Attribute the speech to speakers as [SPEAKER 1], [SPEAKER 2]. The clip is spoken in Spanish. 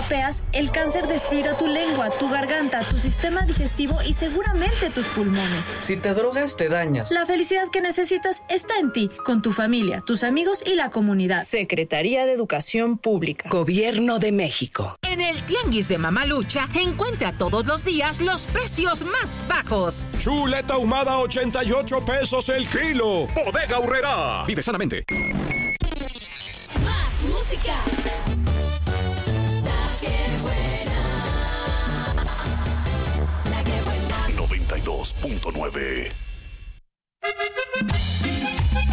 [SPEAKER 1] vapeas, el cáncer destruirá tu lengua, tu garganta, tu sistema digestivo y seguramente tus pulmones.
[SPEAKER 2] Si te drogas, te dañas.
[SPEAKER 1] La felicidad que necesitas está en ti, con tu familia, tus amigos y la comunidad.
[SPEAKER 3] Secretaría de Educación Pública.
[SPEAKER 4] Gobierno de México.
[SPEAKER 5] En el Tianguis de Mamalucha encuentra todos los días los precios más bajos.
[SPEAKER 6] Chuleta ahumada 88 pesos el kilo. Bodega Aurrerá. Vive sanamente.
[SPEAKER 7] Más música. La que buena. La que buena.
[SPEAKER 8] 92.9